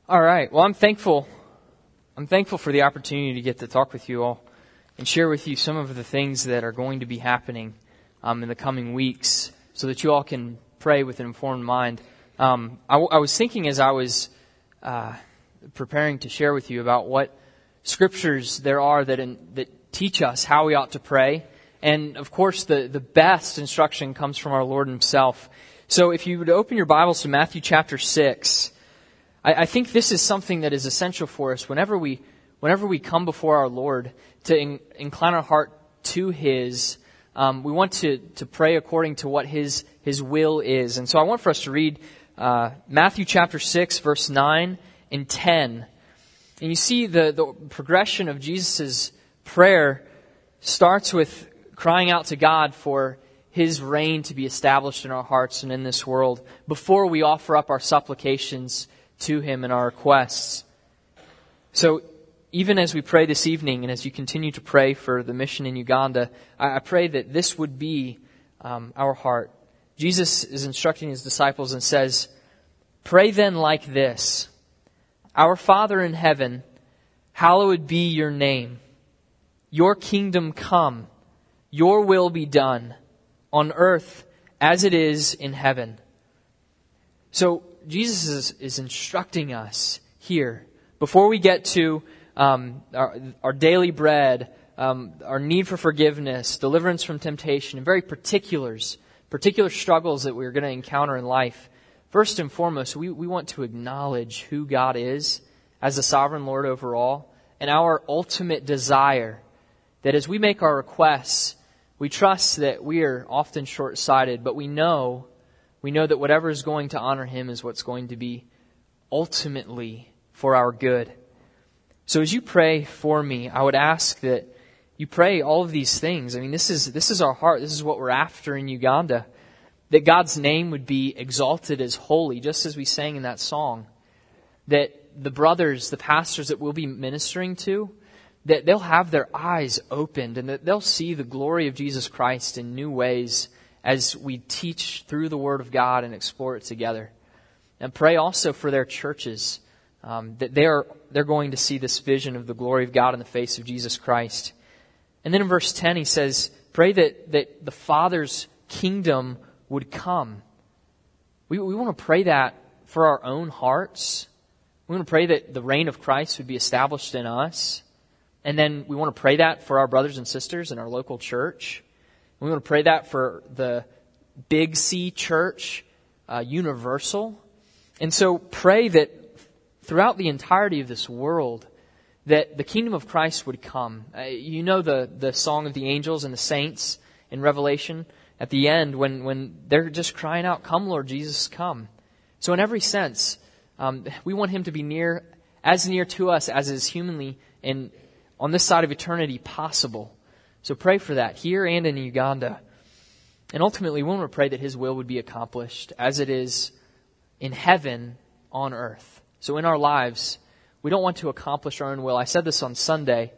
All right. Well, I'm thankful. I'm thankful for the opportunity to get to talk with you all and share with you some of the things that are going to be happening in the coming weeks so that you all can pray with an informed mind. I was thinking as I was preparing to share with you about what scriptures there are that teach us how we ought to pray. And, of course, the best instruction comes from our Lord Himself. So if you would open your Bibles to Matthew chapter 6, I think this is something that is essential for us whenever we come before our Lord to incline our heart to His. We want to pray according to what His will is. And so I want for us to read Matthew chapter 6, verse 9 and 10. And you see the progression of Jesus' prayer starts with crying out to God for His reign to be established in our hearts and in this world before we offer up our supplications to Him and our requests. So even as we pray this evening and as you continue to pray for the mission in Uganda, I pray that this would be our heart. Jesus is instructing His disciples and says, "Pray then like this, Our Father in heaven, hallowed be your name. Your kingdom come, your will be done, on earth as it is in heaven." So Jesus is instructing us here, before we get to our daily bread, our need for forgiveness, deliverance from temptation, and very particular struggles that we're going to encounter in life. First and foremost, we want to acknowledge who God is as the sovereign Lord over all, and our ultimate desire that as we make our requests, we trust that we are often short-sighted, but we know that whatever is going to honor Him is what's going to be ultimately for our good. So as you pray for me, I would ask that you pray all of these things. I mean, this is our heart. This is what we're after in Uganda. That God's name would be exalted as holy, just as we sang in that song. That the brothers, the pastors that we'll be ministering to, that they'll have their eyes opened and that they'll see the glory of Jesus Christ in new ways as we teach through the Word of God and explore it together. And pray also for their churches, that they're going to see this vision of the glory of God in the face of Jesus Christ. And then in verse 10 he says, pray that the Father's kingdom would come. We want to pray that for our own hearts. We want to pray that the reign of Christ would be established in us. And then we want to pray that for our brothers and sisters in our local church. We want to pray that for the Big C Church, universal. And so pray that throughout the entirety of this world, that the kingdom of Christ would come. You know the song of the angels and the saints in Revelation at the end when they're just crying out, "Come, Lord Jesus, come." So in every sense, we want Him to be near to us as is humanly and on this side of eternity possible. So pray for that here and in Uganda. And ultimately, we want to pray that His will would be accomplished as it is in heaven on earth. So in our lives, we don't want to accomplish our own will. I said this on Sunday,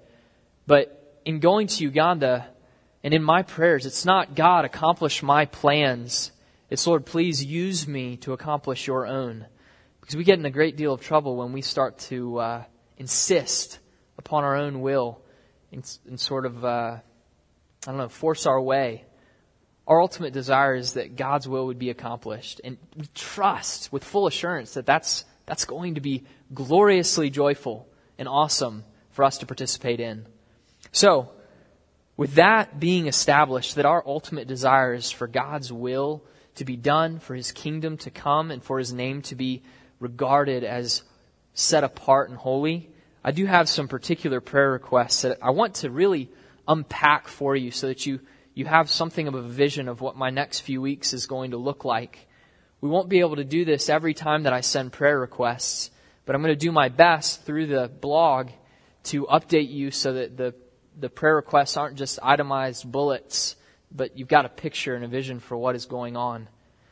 but in going to Uganda and in my prayers, it's not, "God, accomplish my plans." It's, "Lord, please use me to accomplish your own." Because we get in a great deal of trouble when we start to insist upon our own will and sort of, force our way. Our ultimate desire is that God's will would be accomplished. And we trust with full assurance that that's going to be gloriously joyful and awesome for us to participate in. So, with that being established, that our ultimate desire is for God's will to be done, for His kingdom to come, and for His name to be regarded as set apart and holy, I do have some particular prayer requests that I want to really unpack for you so that you have something of a vision of what my next few weeks is going to look like. We won't be able to do this every time that I send prayer requests, but I'm going to do my best through the blog to update you so that the prayer requests aren't just itemized bullets, but you've got a picture and a vision for what is going on.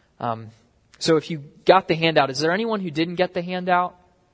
So if you got the handout, is there anyone who didn't get the handout?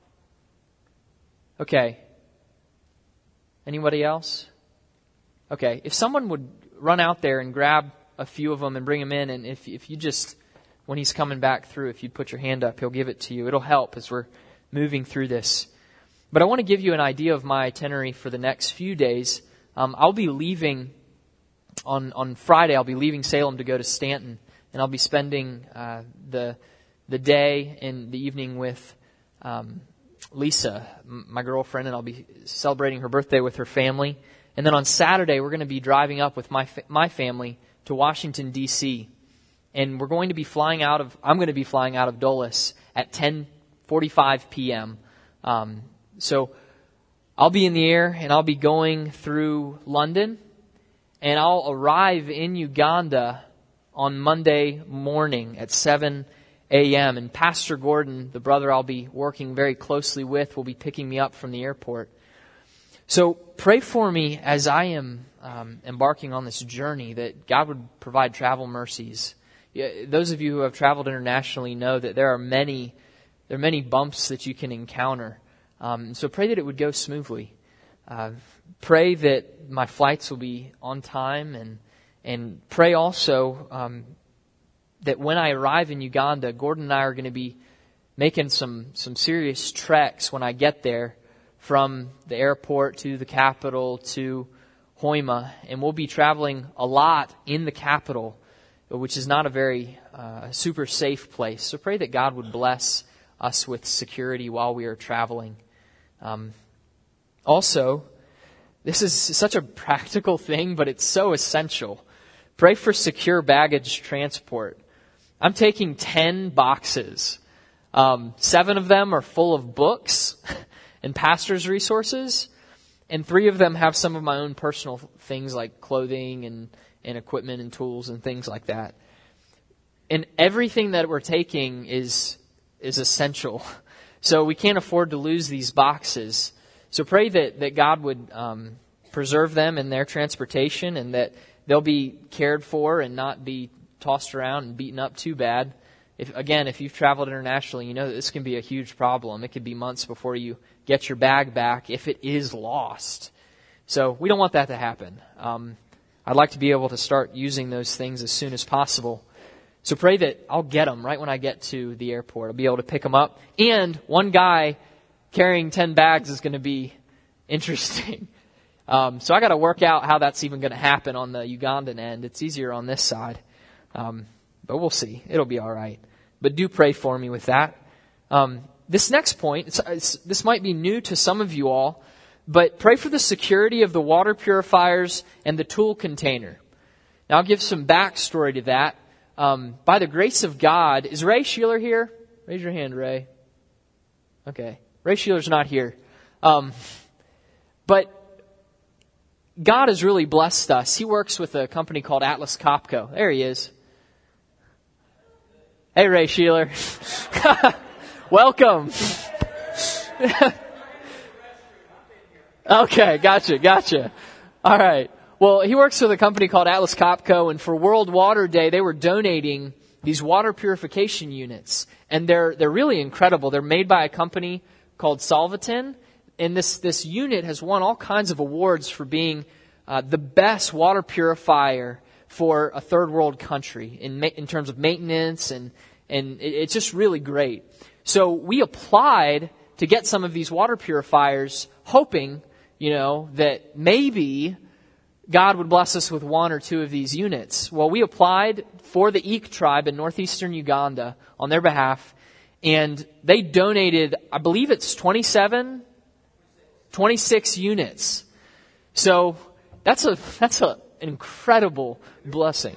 Okay. Anybody else? Okay. If someone would run out there and grab a few of them and bring them in, and if you just, when he's coming back through, if you put your hand up, he'll give it to you. It'll help as we're moving through this. But I want to give you an idea of my itinerary for the next few days. I'll be leaving on Friday. I'll be leaving Salem to go to Stanton, and I'll be spending the day and the evening with Lisa, my girlfriend, and I'll be celebrating her birthday with her family. And then on Saturday, we're going to be driving up with my family to Washington, D.C., and I'm going to be flying out of Dulles at 10:45 p.m. So I'll be in the air, and I'll be going through London, and I'll arrive in Uganda on Monday morning at 7 a.m. And Pastor Gordon, the brother I'll be working very closely with, will be picking me up from the airport. So pray for me as I am embarking on this journey, that God would provide travel mercies. Those of you who have traveled internationally know that there are many bumps that you can encounter. So pray that it would go smoothly. Pray that my flights will be on time, and pray also that when I arrive in Uganda, Gordon and I are going to be making some serious treks when I get there, from the airport to the capital to Hoima, and we'll be traveling a lot in the capital, which is not a very super safe place. So pray that God would bless us with security while we are traveling. Also, this is such a practical thing, but it's so essential. Pray for secure baggage transport. I'm taking 10 boxes. 7 of them are full of books and pastor's resources, and 3 of them have some of my own personal things like clothing and equipment and tools and things like that. And everything that we're taking is essential. So we can't afford to lose these boxes. So pray that God would preserve them in their transportation, and that they'll be cared for and not be tossed around and beaten up too bad. If you've traveled internationally, you know that this can be a huge problem. It could be months before you get your bag back if it is lost. So we don't want that to happen. I'd like to be able to start using those things as soon as possible. So pray that I'll get them right when I get to the airport. I'll be able to pick them up. And one guy carrying 10 bags is going to be interesting. So I got to work out how that's even going to happen on the Ugandan end. It's easier on this side. But we'll see. It'll be all right. But do pray for me with that. This next point, this might be new to some of you all, but pray for the security of the water purifiers and the tool container. Now, I'll give some backstory to that. By the grace of God, is Ray Sheeler here? Raise your hand, Ray. Okay. Ray Sheeler's not here. But God has really blessed us. He works with a company called Atlas Copco. There he is. Hey, Ray Sheeler. Welcome. Okay, gotcha. All right. Well, he works with a company called Atlas Copco, and for World Water Day, they were donating these water purification units. And they're really incredible. They're made by a company called Solvatin, and this unit has won all kinds of awards for being the best water purifier for a third world country in terms of maintenance, and it's just really great. So we applied to get some of these water purifiers, hoping, that maybe God would bless us with 1 or 2 of these units. Well, we applied for the Eek tribe in northeastern Uganda on their behalf, and they donated, I believe it's 26 units. So that's an incredible blessing.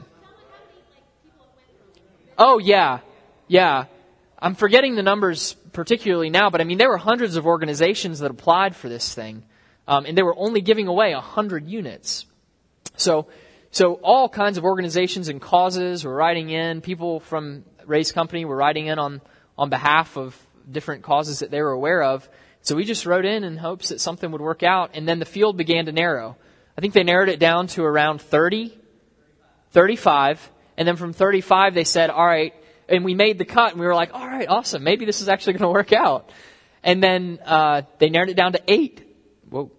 Oh, yeah. I'm forgetting the numbers particularly now, but there were hundreds of organizations that applied for this thing, and they were only giving away 100 units. So all kinds of organizations and causes were writing in. People from Ray's company were writing in on behalf of different causes that they were aware of. So we just wrote in hopes that something would work out, and then the field began to narrow. I think they narrowed it down to around 30, 35, and then from 35 they said, all right, and we made the cut, and we were like, all right, awesome, maybe this is actually going to work out. And then they narrowed it down to 8. Whoa.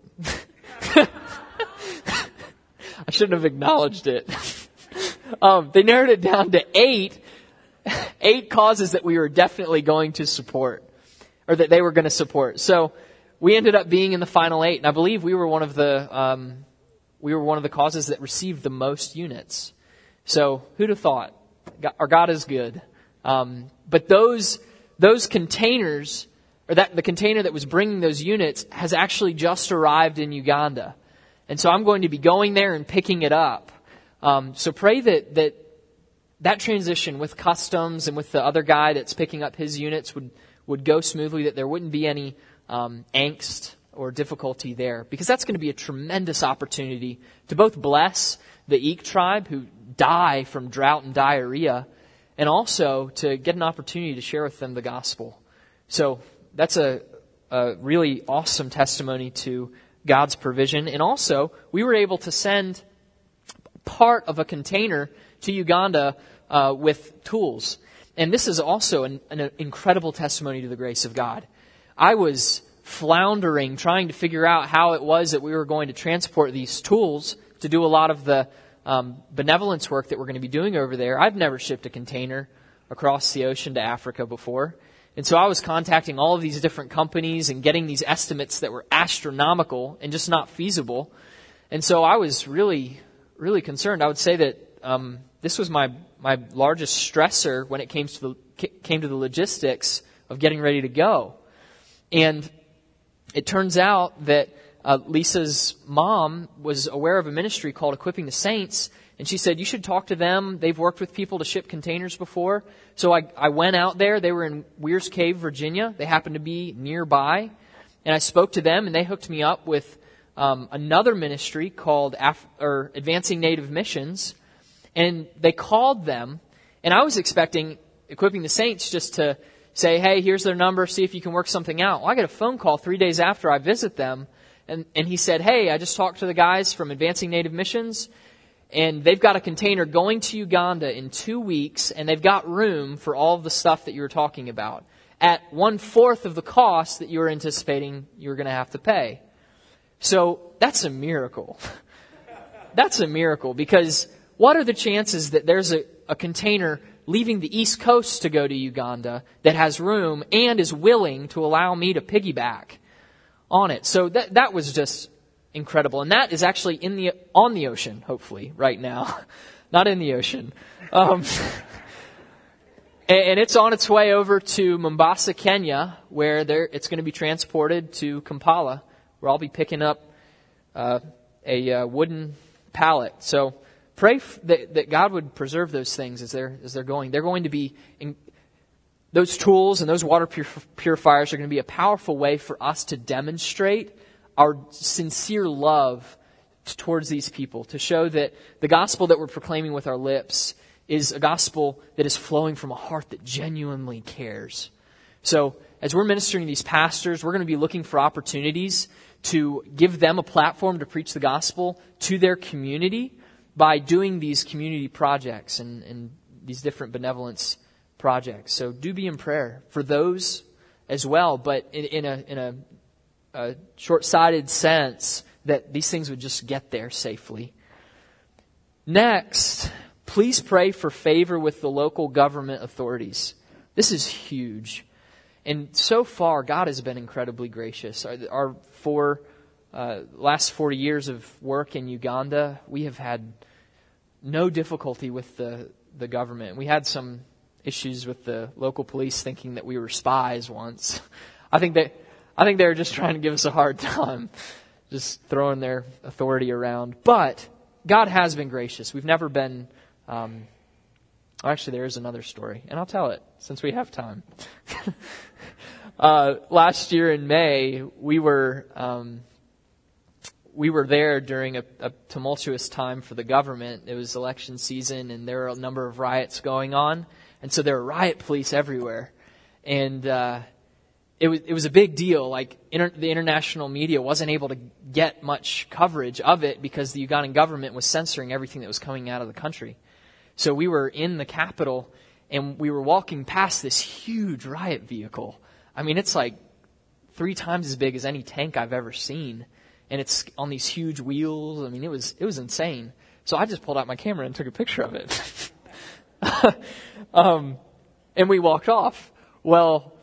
I shouldn't have acknowledged it. They narrowed it down to 8 causes that we were definitely going to support. or that they were going to support. So we ended up being in the final 8, and I believe we were one of the causes that received the most units. So who'd have thought? Our God is good. But those containers, or the container that was bringing those units, has actually just arrived in Uganda. And so I'm going to be going there and picking it up. So pray that transition with customs and with the other guy that's picking up his units would go smoothly, that there wouldn't be any angst or difficulty there. Because that's going to be a tremendous opportunity to both bless the Eek tribe who die from drought and diarrhea, and also to get an opportunity to share with them the gospel. So that's a really awesome testimony to God's provision. And also, we were able to send part of a container to Uganda with tools. And this is also an incredible testimony to the grace of God. I was floundering, trying to figure out how it was that we were going to transport these tools to do a lot of the benevolence work that we're going to be doing over there. I've never shipped a container across the ocean to Africa before. And so I was contacting all of these different companies and getting these estimates that were astronomical and just not feasible. And so I was really, really concerned. I would say that this was my largest stressor when it came to the logistics of getting ready to go. And it turns out that Lisa's mom was aware of a ministry called Equipping the Saints, and she said, you should talk to them. They've worked with people to ship containers before. So I went out there. They were in Weir's Cave, Virginia. They happened to be nearby. And I spoke to them, and they hooked me up with another ministry called Advancing Native Missions. And they called them, and I was expecting Equipping the Saints just to say, hey, here's their number, see if you can work something out. Well, I get a phone call 3 days after I visit them, and he said, hey, I just talked to the guys from Advancing Native Missions, and they've got a container going to Uganda in 2 weeks, and they've got room for all of the stuff that you were talking about at 1/4 of the cost that you were anticipating you were going to have to pay. So that's a miracle. That's a miracle, because what are the chances that there's a container leaving the East Coast to go to Uganda that has room and is willing to allow me to piggyback on it? So that was just incredible. And that is actually on the ocean, hopefully, right now. Not in the ocean. And it's on its way over to Mombasa, Kenya, where it's going to be transported to Kampala, where I'll be picking up a wooden pallet. So pray that God would preserve those things as they're going. They're going to be those tools, and those water purifiers are going to be a powerful way for us to demonstrate our sincere love towards these people, to show that the gospel that we're proclaiming with our lips is a gospel that is flowing from a heart that genuinely cares. So as we're ministering to these pastors, we're going to be looking for opportunities to give them a platform to preach the gospel to their community by doing these community projects and these different benevolence projects. So do be in prayer for those as well, but in a short-sighted sense that these things would just get there safely. Next, please pray for favor with the local government authorities. This is huge. And so far, God has been incredibly gracious. Our last 40 years of work in Uganda, we have had no difficulty with the government. We had some issues with the local police thinking that we were spies once. I think they were just trying to give us a hard time, just throwing their authority around. But God has been gracious. We've never been... actually, there is another story, and I'll tell it since we have time. Last year in May, we were there during a tumultuous time for the government. It was election season, and there were a number of riots going on, and so there were riot police everywhere. And it was a big deal. Like the international media wasn't able to get much coverage of it because the Ugandan government was censoring everything that was coming out of the country. So we were in the capital, and we were walking past this huge riot vehicle. I mean, it's like 3 times as big as any tank I've ever seen. And it's on these huge wheels. I mean, it was insane. So I just pulled out my camera and took a picture of it. And we walked off. Well,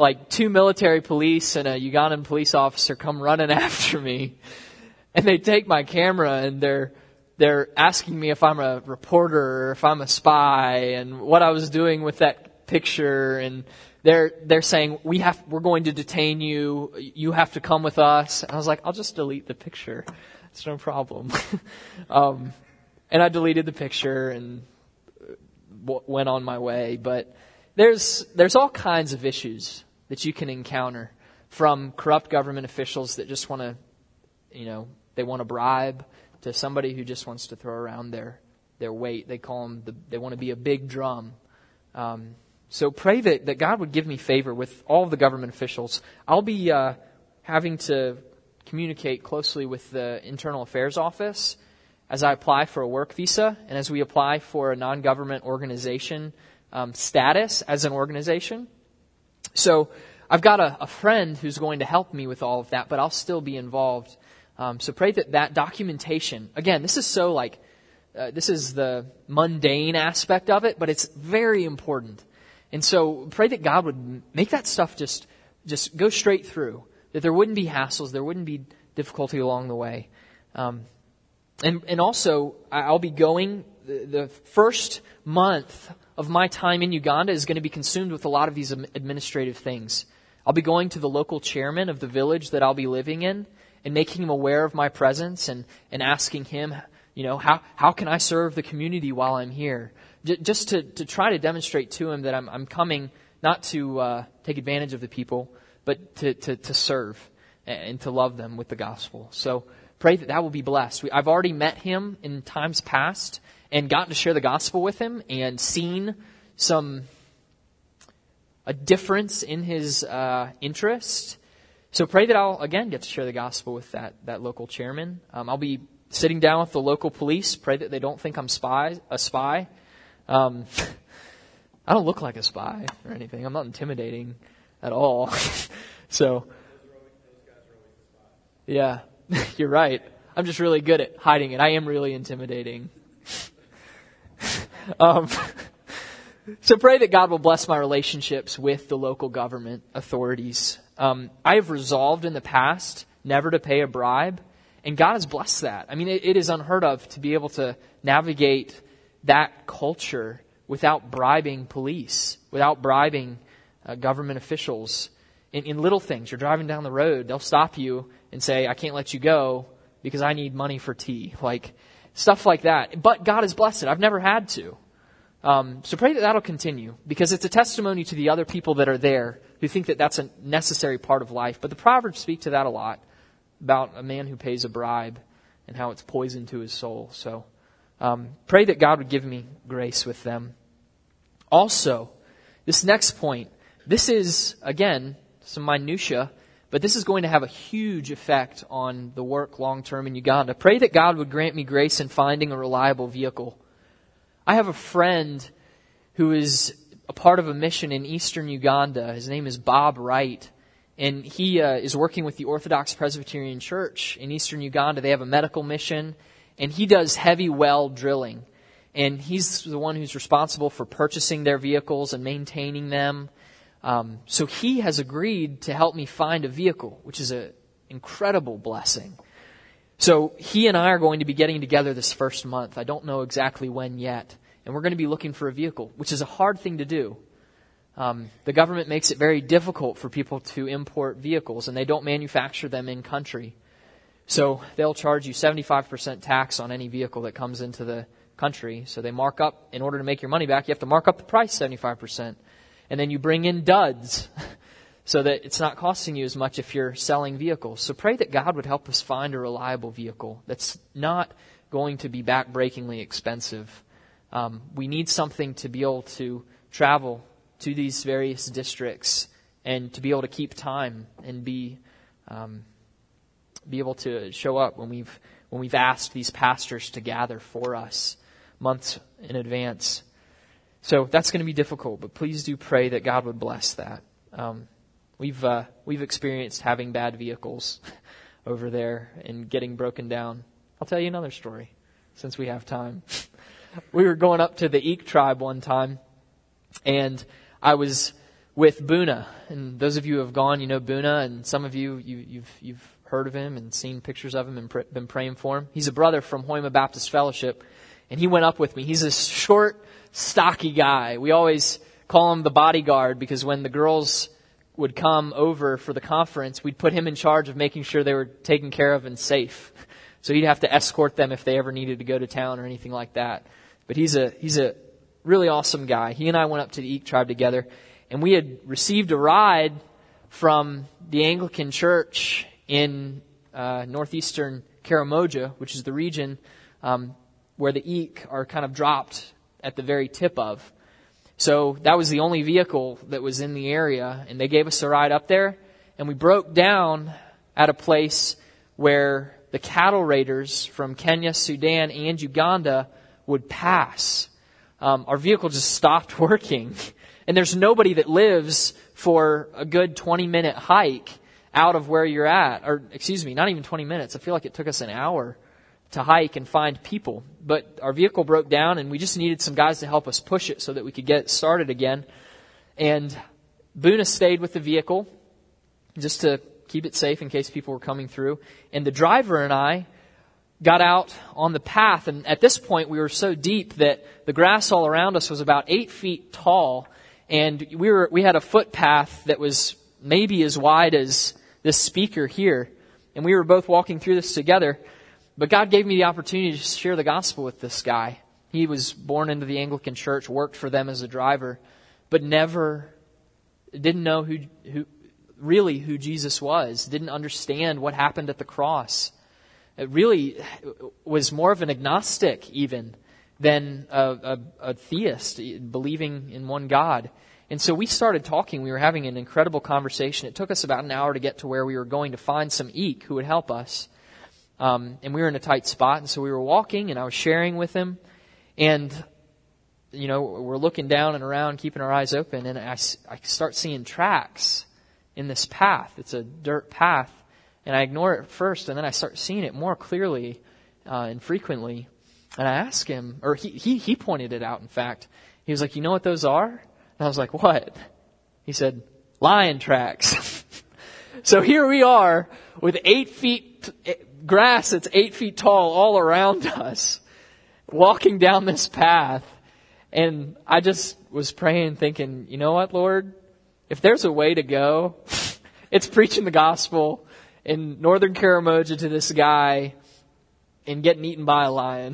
like 2 military police and a Ugandan police officer come running after me, and they take my camera, and they're asking me if I'm a reporter or if I'm a spy and what I was doing with that picture, and they're saying we're going to detain you. You have to come with us. And I was like, I'll just delete the picture. It's no problem. And I deleted the picture and went on my way. But there's all kinds of issues that you can encounter, from corrupt government officials that just want to, they want to bribe, to somebody who just wants to throw around their weight. They call them, they want to be a big drum. So pray that God would give me favor with all of the government officials. I'll be having to communicate closely with the Internal Affairs Office as I apply for a work visa and as we apply for a non-government organization status as an organization. So I've got a friend who's going to help me with all of that, but I'll still be involved. So pray that documentation, again, this is so this is the mundane aspect of it, but it's very important. And so pray that God would make that stuff just go straight through, that there wouldn't be hassles, there wouldn't be difficulty along the way. And also, I'll be going, the first month of my time in Uganda is going to be consumed with a lot of these administrative things. I'll be going to the local chairman of the village that I'll be living in and making him aware of my presence and asking him, how can I serve the community while I'm here? Just to try to demonstrate to him that I'm coming not to take advantage of the people, but to serve and to love them with the gospel. So pray that will be blessed. I've already met him in times past and gotten to share the gospel with him and seen a difference in his interest. So pray that I'll, again, get to share the gospel with that local chairman. I'll be sitting down with the local police. Pray that they don't think I'm a spy. I don't look like a spy or anything. I'm not intimidating at all. So, yeah, you're right. I'm just really good at hiding it. I am really intimidating. So pray that God will bless my relationships with the local government authorities. I have resolved in the past never to pay a bribe, and God has blessed that. I mean, it is unheard of to be able to navigate that culture without bribing police, without bribing government officials. In little things, you're driving down the road, they'll stop you and say, I can't let you go because I need money for tea. Like, stuff like that. But God has blessed it. I've never had to. So pray that that'll continue, because it's a testimony to the other people that are there who think that that's a necessary part of life. But the Proverbs speak to that a lot, about a man who pays a bribe and how it's poison to his soul. So pray that God would give me grace with them. Also, this next point, this is, again, some minutia, but this is going to have a huge effect on the work long term in Uganda. Pray that God would grant me grace in finding a reliable vehicle. I have a friend who is a part of a mission in eastern Uganda. His name is Bob Wright, and he is working with the Orthodox Presbyterian Church in eastern Uganda. They have a medical mission, and he does heavy well drilling. And he's the one who's responsible for purchasing their vehicles and maintaining them. So he has agreed to help me find a vehicle, which is an incredible blessing. So he and I are going to be getting together this first month. I don't know exactly when yet. And we're going to be looking for a vehicle, which is a hard thing to do. The government makes it very difficult for people to import vehicles, and they don't manufacture them in country. So they'll charge you 75% tax on any vehicle that comes into the country. So they mark up, in order to make your money back, you have to mark up the price 75%. And then you bring in duds so that it's not costing you as much if you're selling vehicles. So pray that God would help us find a reliable vehicle that's not going to be backbreakingly expensive. We need something to be able to travel to these various districts and to be able to keep time and be able to show up when we've asked these pastors to gather for us months in advance. So that's going to be difficult, but please do pray that God would bless that. We've experienced having bad vehicles over there and getting broken down. I'll tell you another story since we have time. We were going up to the Eek tribe one time, and I was with Buna. And those of you who have gone, you know Buna, and some of you've heard of him and seen pictures of him and been praying for him. He's a brother from Hoima Baptist Fellowship, and he went up with me. He's a short, stocky guy. We always call him the bodyguard because when the girls would come over for the conference, we'd put him in charge of making sure they were taken care of and safe. So he'd have to escort them if they ever needed to go to town or anything like that. But he's a really awesome guy. He and I went up to the Eek tribe together, and we had received a ride from the Anglican Church in northeastern Karamoja, which is the region where the Eek are kind of dropped at the very tip of. So that was the only vehicle that was in the area, and they gave us a ride up there, and we broke down at a place where the cattle raiders from Kenya, Sudan, and Uganda would pass. Our vehicle just stopped working, and there's nobody that lives for a good 20-minute hike out of where you're at. Or, excuse me, not even 20 minutes. I feel like it took us an hour to hike and find people. But our vehicle broke down, and we just needed some guys to help us push it so that we could get it started again. And Buna stayed with the vehicle just to keep it safe in case people were coming through. And the driver and I got out on the path, and at this point we were so deep that the grass all around us was about 8 feet tall, and we had a footpath that was maybe as wide as this speaker here. And we were both walking through this together. But God gave me the opportunity to share the gospel with this guy. He was born into the Anglican Church, worked for them as a driver, but didn't know who Jesus was, didn't understand what happened at the cross. It really was more of an agnostic even than a theist, believing in one God. And so we started talking. We were having an incredible conversation. It took us about an hour to get to where we were going to find some Eek who would help us. And we were in a tight spot, and so we were walking, and I was sharing with him. And, you know, we're looking down and around, keeping our eyes open, and I start seeing tracks in this path. It's a dirt path, and I ignore it at first, and then I start seeing it more clearly and frequently. And I asked him, or he pointed it out, in fact. He was like, "You know what those are?" And I was like, "What?" He said, "Lion tracks." So here we are with 8 feet grass that's 8 feet tall all around us, walking down this path. And I just was praying, thinking, you know what, Lord? If there's a way to go, it's preaching the gospel in northern Karamoja to this guy and getting eaten by a lion.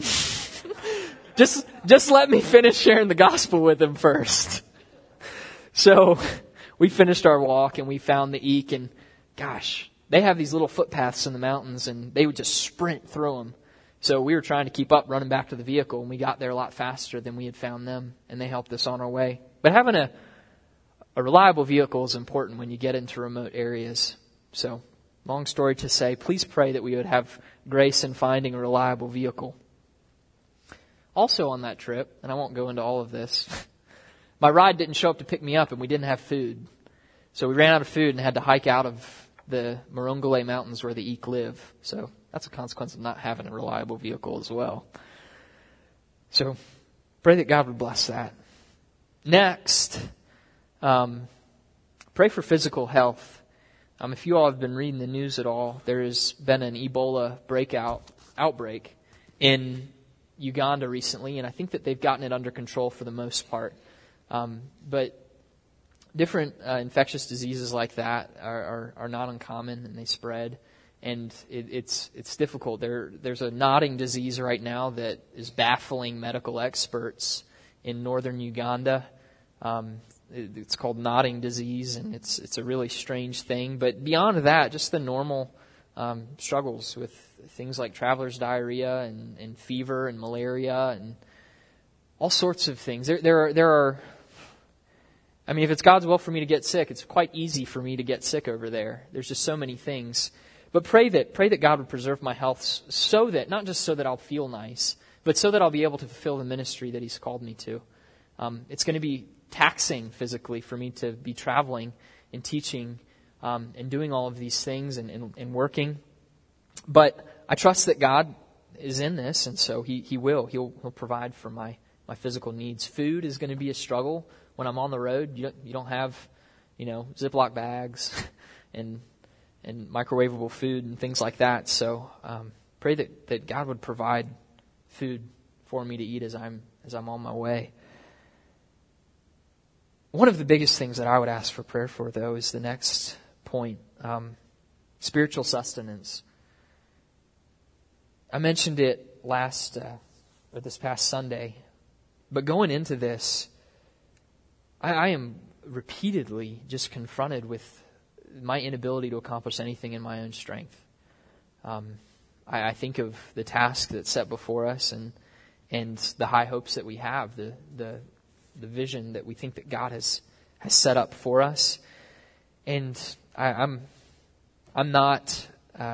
Just let me finish sharing the gospel with him first. So we finished our walk and we found the Eek, and gosh, they have these little footpaths in the mountains, and they would just sprint through them. So we were trying to keep up, running back to the vehicle, and we got there a lot faster than we had found them, and they helped us on our way. But having a reliable vehicle is important when you get into remote areas. So, long story to say, please pray that we would have grace in finding a reliable vehicle. Also on that trip, and I won't go into all of this, my ride didn't show up to pick me up, and we didn't have food. So we ran out of food and had to hike out of the Morongole Mountains where the Eek live. So that's a consequence of not having a reliable vehicle as well. So pray that God would bless that. Next, pray for physical health. If you all have been reading the news at all, there has been an Ebola outbreak in Uganda recently, and I think that they've gotten it under control for the most part. But different infectious diseases like that are not uncommon, and they spread. And it's difficult. There's a nodding disease right now that is baffling medical experts in northern Uganda. It's called nodding disease, and it's a really strange thing. But beyond that, just the normal struggles with things like traveler's diarrhea and fever and malaria and all sorts of things. There are. I mean, if it's God's will for me to get sick, it's quite easy for me to get sick over there. There's just so many things. But pray that God would preserve my health so that, not just so that I'll feel nice, but so that I'll be able to fulfill the ministry that He's called me to. It's going to be taxing physically for me to be traveling and teaching and doing all of these things and working. But I trust that God is in this, and so He will. He'll provide for my physical needs. Food is going to be a struggle when I'm on the road. You don't have Ziploc bags and microwavable food and things like that. So pray that God would provide food for me to eat as I'm on my way. One of the biggest things that I would ask for prayer for, though, is the next point, spiritual sustenance. I mentioned it this past Sunday, but going into this, I am repeatedly just confronted with my inability to accomplish anything in my own strength. I think of the task that's set before us and the high hopes that we have, the vision that we think that God has set up for us, and I'm not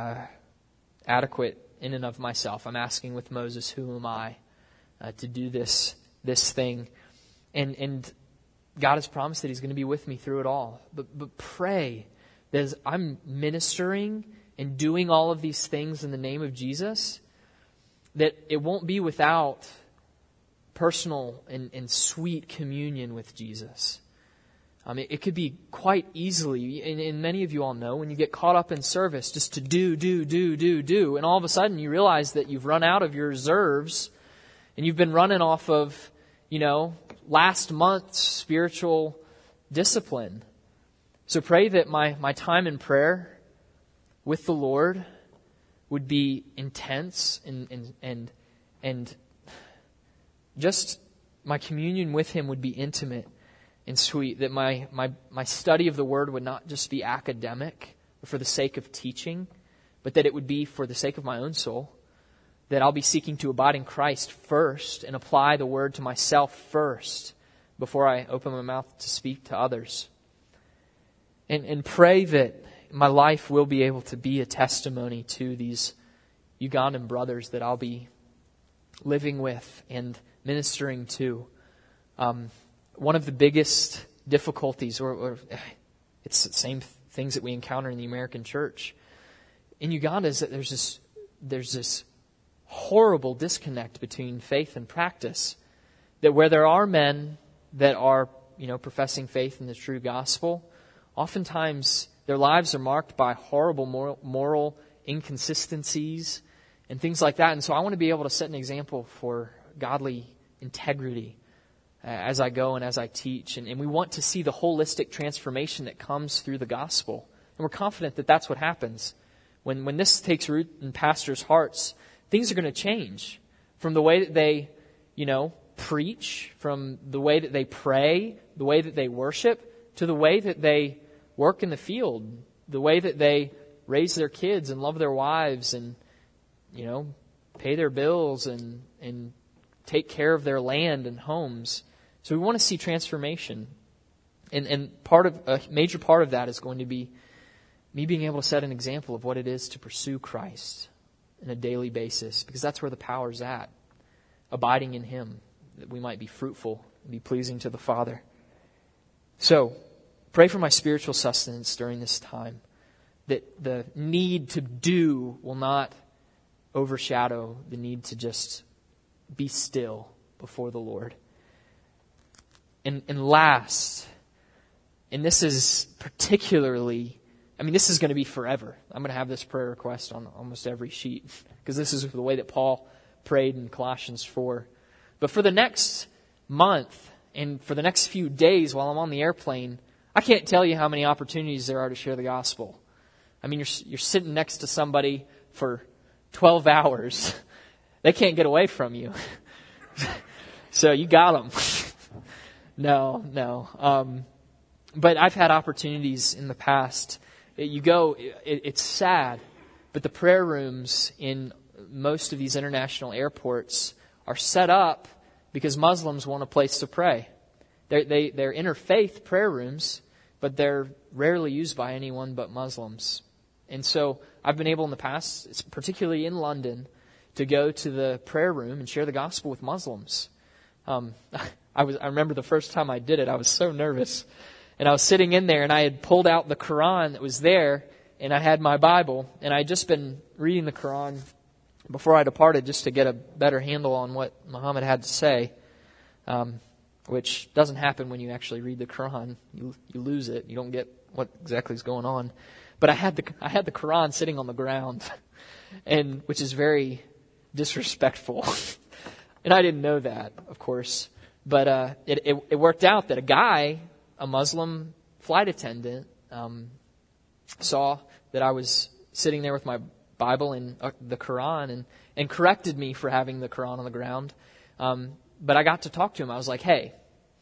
adequate in and of myself. I'm asking with Moses, who am I to do this thing? And God has promised that He's going to be with me through it all. But pray that as I'm ministering and doing all of these things in the name of Jesus, that it won't be without personal and sweet communion with Jesus. It could be quite easily, and many of you all know, when you get caught up in service just to do, and all of a sudden you realize that you've run out of your reserves and you've been running off of, last month's spiritual discipline. So pray that my time in prayer with the Lord would be intense and just my communion with Him would be intimate and sweet, that my study of the Word would not just be academic or for the sake of teaching, but that it would be for the sake of my own soul, that I'll be seeking to abide in Christ first and apply the Word to myself first before I open my mouth to speak to others. And pray that my life will be able to be a testimony to these Ugandan brothers that I'll be living with and ministering to. One of the biggest difficulties, or it's the same things that we encounter in the American church in Uganda, is that there's this horrible disconnect between faith and practice. That where there are men that are, professing faith in the true gospel, oftentimes their lives are marked by horrible moral inconsistencies and things like that. And so I want to be able to set an example for godly integrity as I go and as I teach. And we want to see the holistic transformation that comes through the gospel. And we're confident that that's what happens. When this takes root in pastors' hearts, things are going to change from the way that they, preach, from the way that they pray, the way that they worship, to the way that they work in the field, the way that they raise their kids and love their wives and, pay their bills and take care of their land and homes. So we want to see transformation. And a major part of that is going to be me being able to set an example of what it is to pursue Christ on a daily basis, because that's where the power's at. Abiding in Him, that we might be fruitful and be pleasing to the Father. So, pray for my spiritual sustenance during this time, that the need to do will not overshadow the need to just be still before the Lord. And last, and this is particularly, this is going to be forever. I'm going to have this prayer request on almost every sheet, because this is the way that Paul prayed in Colossians 4. But for the next month and for the next few days while I'm on the airplane, I can't tell you how many opportunities there are to share the gospel. You're sitting next to somebody for 12 hours. They can't get away from you. So you got them. No. But I've had opportunities in the past. It's sad, but the prayer rooms in most of these international airports are set up because Muslims want a place to pray. They're interfaith prayer rooms, but they're rarely used by anyone but Muslims. And so I've been able in the past, particularly in London, to go to the prayer room and share the gospel with Muslims. I remember the first time I did it, I was so nervous. And I was sitting in there, and I had pulled out the Quran that was there, and I had my Bible, and I had just been reading the Quran before I departed just to get a better handle on what Muhammad had to say. which doesn't happen when you actually read the Quran. You lose it. You don't get what exactly is going on. But I had the Quran sitting on the ground, and which is very disrespectful. And I didn't know that, of course. But it worked out that a Muslim flight attendant, saw that I was sitting there with my Bible and the Quran and corrected me for having the Quran on the ground. But I got to talk to him. I was like, hey,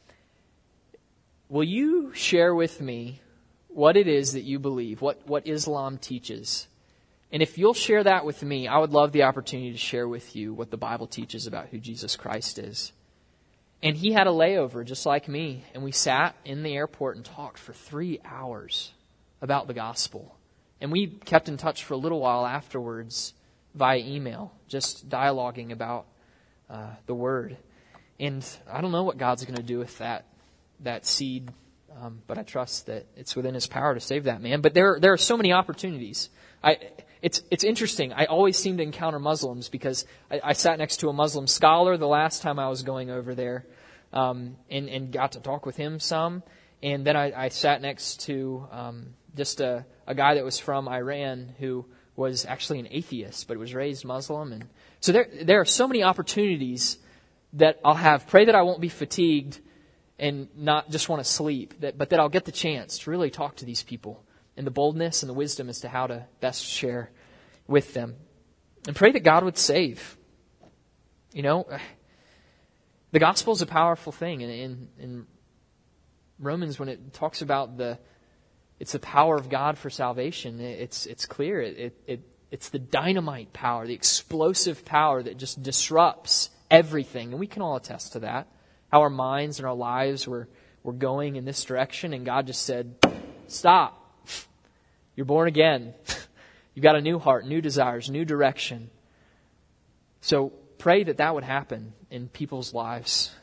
will you share with me what it is that you believe, what Islam teaches? And if you'll share that with me, I would love the opportunity to share with you what the Bible teaches about who Jesus Christ is. And he had a layover just like me. And we sat in the airport and talked for 3 hours about the gospel. And we kept in touch for a little while afterwards via email, just dialoguing about the Word. And I don't know what God's going to do with that seed, but I trust that it's within His power to save that man. But there are so many opportunities. It's interesting. I always seem to encounter Muslims because I sat next to a Muslim scholar the last time I was going over there, and got to talk with him some. And then I sat next to just a guy that was from Iran who was actually an atheist, but was raised Muslim. And so there are so many opportunities that I'll have. Pray that I won't be fatigued and not just want to sleep, but that I'll get the chance to really talk to these people and the boldness and the wisdom as to how to best share with them. And pray that God would save. You know, the gospel is a powerful thing. And in Romans, when it talks about it's the power of God for salvation, it's clear. It's the dynamite power, the explosive power that just disrupts everything. And we can all attest to that. How our minds and our lives were going in this direction, and God just said, stop. You're born again. You've got a new heart, new desires, new direction. So pray that would happen in people's lives.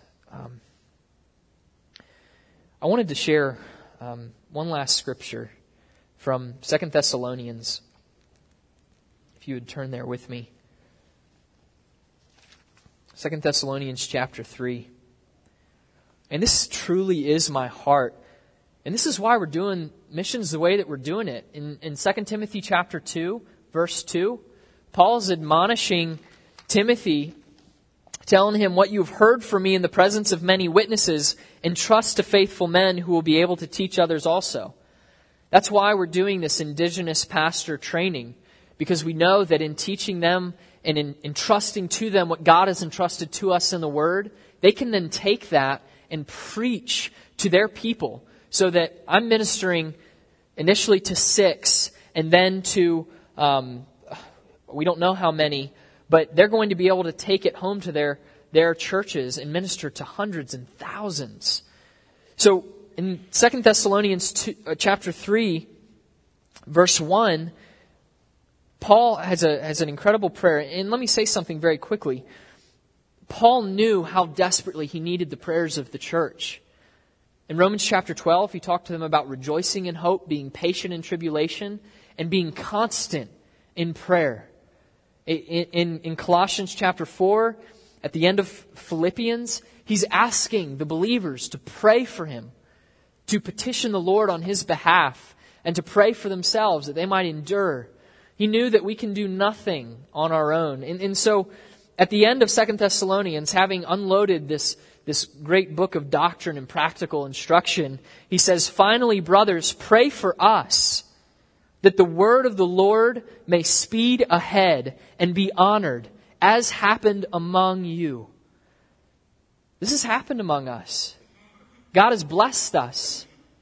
I wanted to share one last scripture from 2 Thessalonians. If you would turn there with me. 2 Thessalonians chapter 3. And this truly is my heart. And this is why we're doing missions the way that we're doing it. In 2 Timothy chapter 2, verse 2, Paul's admonishing Timothy, telling him, what you've heard from me in the presence of many witnesses, entrust to faithful men who will be able to teach others also. That's why we're doing this indigenous pastor training, because we know that in teaching them and in entrusting to them what God has entrusted to us in the Word, they can then take that and preach to their people. So that I'm ministering initially to 6 and then to, we don't know how many, but they're going to be able to take it home to their churches and minister to hundreds and thousands. So in 2 Thessalonians chapter 3, verse 1, Paul has an incredible prayer. And let me say something very quickly. Paul knew how desperately he needed the prayers of the church. In Romans chapter 12, he talked to them about rejoicing in hope, being patient in tribulation, and being constant in prayer. In Colossians chapter 4, at the end of Philippians, he's asking the believers to pray for him, to petition the Lord on his behalf, and to pray for themselves that they might endure. He knew that we can do nothing on our own. And so, at the end of 2 Thessalonians, having unloaded this great book of doctrine and practical instruction, he says, finally, brothers, pray for us that the word of the Lord may speed ahead and be honored, as happened among you. This has happened among us. God has blessed us.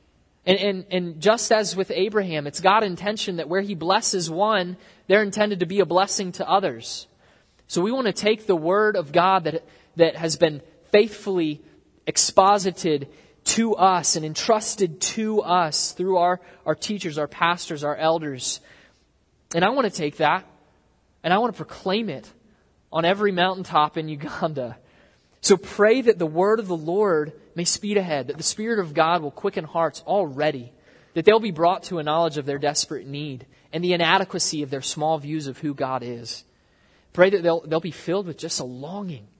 And just as with Abraham, it's God's intention that where He blesses one, they're intended to be a blessing to others. So we want to take the word of God that has been faithfully exposited to us and entrusted to us through our teachers, our pastors, our elders. And I want to take that and I want to proclaim it on every mountaintop in Uganda. So pray that the word of the Lord may speed ahead, that the Spirit of God will quicken hearts already, that they'll be brought to a knowledge of their desperate need and the inadequacy of their small views of who God is. Pray that they'll be filled with just a longing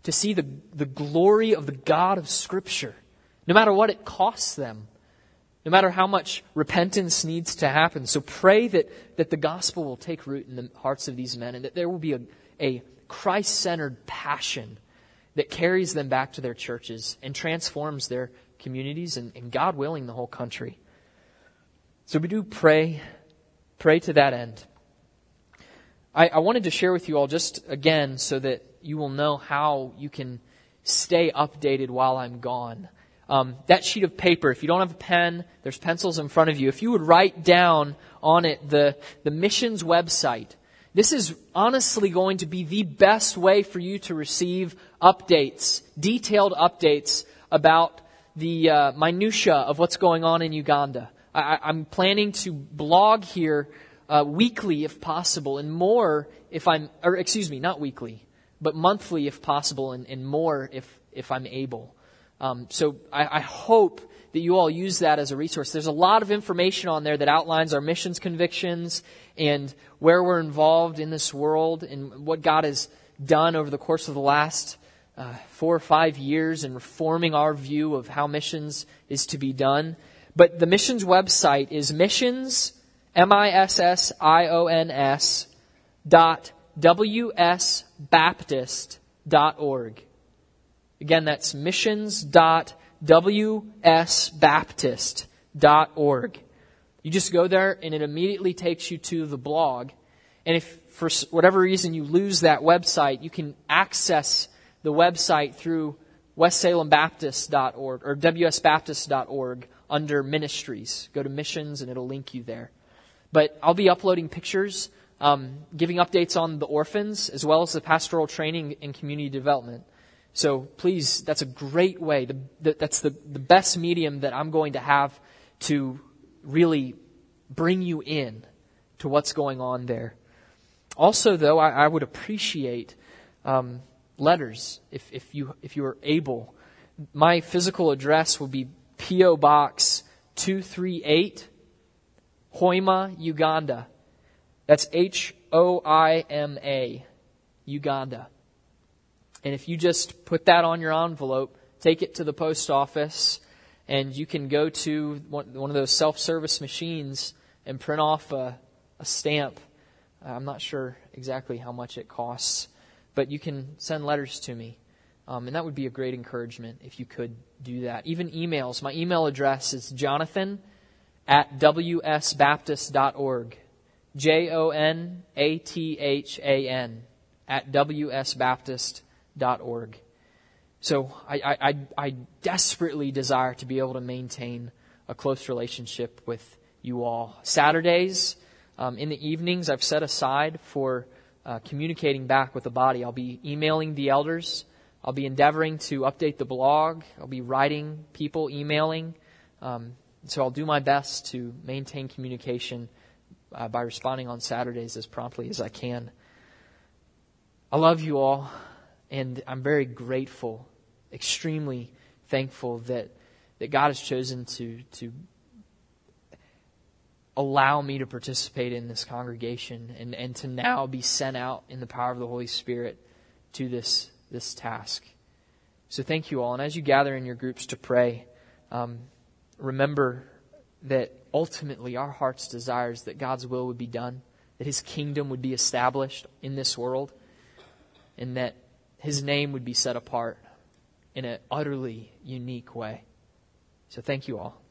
to see the glory of the God of Scripture, no matter what it costs them, no matter how much repentance needs to happen. So pray that the gospel will take root in the hearts of these men and that there will be a Christ-centered passion that carries them back to their churches and transforms their communities and God willing, the whole country. So we do pray to that end. I wanted to share with you all just again so that you will know how you can stay updated while I'm gone. That sheet of paper, if you don't have a pen, there's pencils in front of you. If you would write down on it the missions website, this is honestly going to be the best way for you to receive updates, detailed updates about the minutia of what's going on in Uganda. I'm planning to blog here weekly if possible, and more not weekly, but monthly if possible, and more if I'm able. So I hope that you all use that as a resource. There's a lot of information on there that outlines our missions convictions and where we're involved in this world and what God has done over the course of the last 4 or 5 years in reforming our view of how missions is to be done. But the missions website is missions, MISSIONS, .wsbaptist.org. Again, that's missions.wsbaptist.org. You just go there and it immediately takes you to the blog. And if for whatever reason you lose that website, you can access the website through westsalembaptist.org or wsbaptist.org under ministries. Go to missions and it'll link you there. But I'll be uploading pictures, giving updates on the orphans as well as the pastoral training and community development. So please, that's a great way. That's the best medium that I'm going to have to really bring you in to what's going on there. Also, though, I would appreciate letters if you are able. My physical address will be P.O. Box 238, Hoima, Uganda. That's Hoima, Uganda. And if you just put that on your envelope, take it to the post office, and you can go to one of those self-service machines and print off a stamp. I'm not sure exactly how much it costs, but you can send letters to me. And that would be a great encouragement if you could do that. Even emails. My email address is jonathan@wsbaptist.org. JONATHAN @wsbaptist.org. So I desperately desire to be able to maintain a close relationship with you all. Saturdays, in the evenings, I've set aside for communicating back with the body. I'll be emailing the elders. I'll be endeavoring to update the blog. I'll be writing people, emailing. So I'll do my best to maintain communication by responding on Saturdays as promptly as I can. I love you all, and I'm very grateful, extremely thankful that God has chosen to allow me to participate in this congregation and to now be sent out in the power of the Holy Spirit to this task. So thank you all. And as you gather in your groups to pray, remember that ultimately our heart's desire is that God's will would be done, that His kingdom would be established in this world, and that His name would be set apart in an utterly unique way. So thank you all.